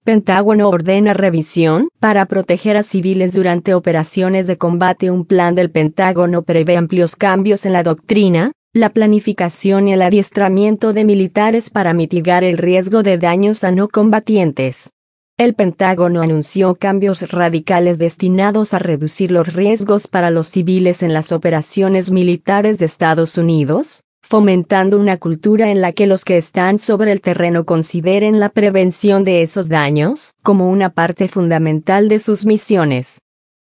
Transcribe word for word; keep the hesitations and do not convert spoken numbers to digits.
Pentágono ordena revisión para proteger a civiles durante operaciones de combate. Un plan del Pentágono prevé amplios cambios en la doctrina, la planificación y el adiestramiento de militares para mitigar el riesgo de daños a no combatientes. El Pentágono anunció cambios radicales destinados a reducir los riesgos para los civiles en las operaciones militares de Estados Unidos, fomentando una cultura en la que los que están sobre el terreno consideren la prevención de esos daños como una parte fundamental de sus misiones.